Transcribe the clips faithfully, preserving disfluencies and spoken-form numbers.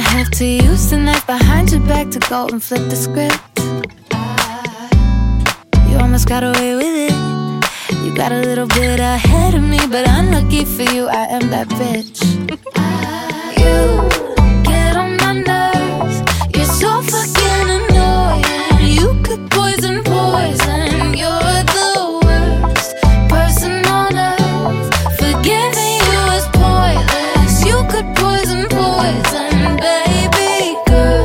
have to use the knife behind your back to go and flip the script. You almost got away with it. You got a little bit ahead of me, but unlucky for you, I am that bitch. You get on my nerves. You're so fucking annoying. You could poison poison. You're the worst person on earth. Forgiving you is pointless. You could poison poison, baby girl.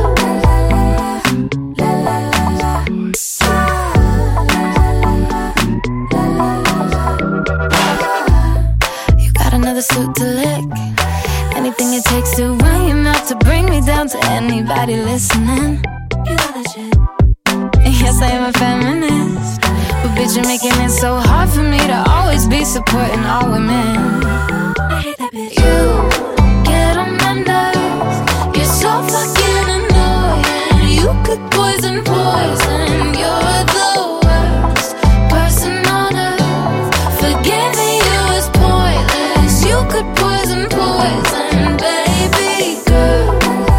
You got another suit to lick. Anything it takes to run your mouth to bring me down to anybody listening. You got that shit. Yes, I am a feminist, but bitch, you're making it so hard for me to always be supporting all women. I hate that bitch. You get on my nerves. You're so fucking annoying. You could poison poison. You're the worst person on earth. Forgiving you is pointless. You could poison poison, baby girl.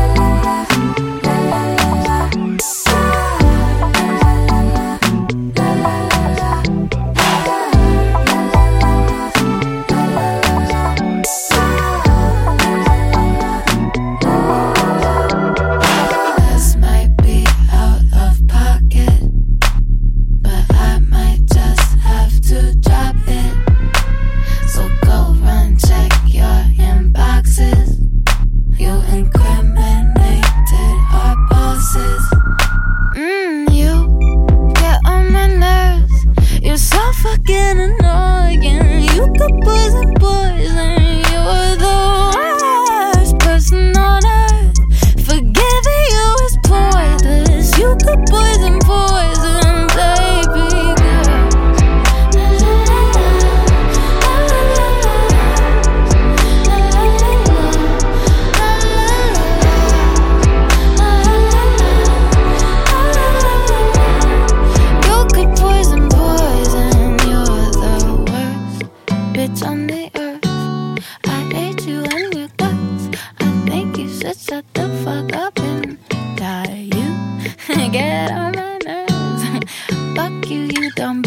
This might be out of pocket, but I might just have to drop it. So go run, check your inboxes. You incriminated our bosses. Mmm, you get on my nerves. You're so fucking annoying. You could poison poison. You're the worst person on earth. Forgiving you is pointless. You could poison poison, baby girl. You could poison poison. You're the worst bitch on the earth. I hate you and your guts. I think you should shut the fuck up and die. You get on my nerves. Fuck you, you dumb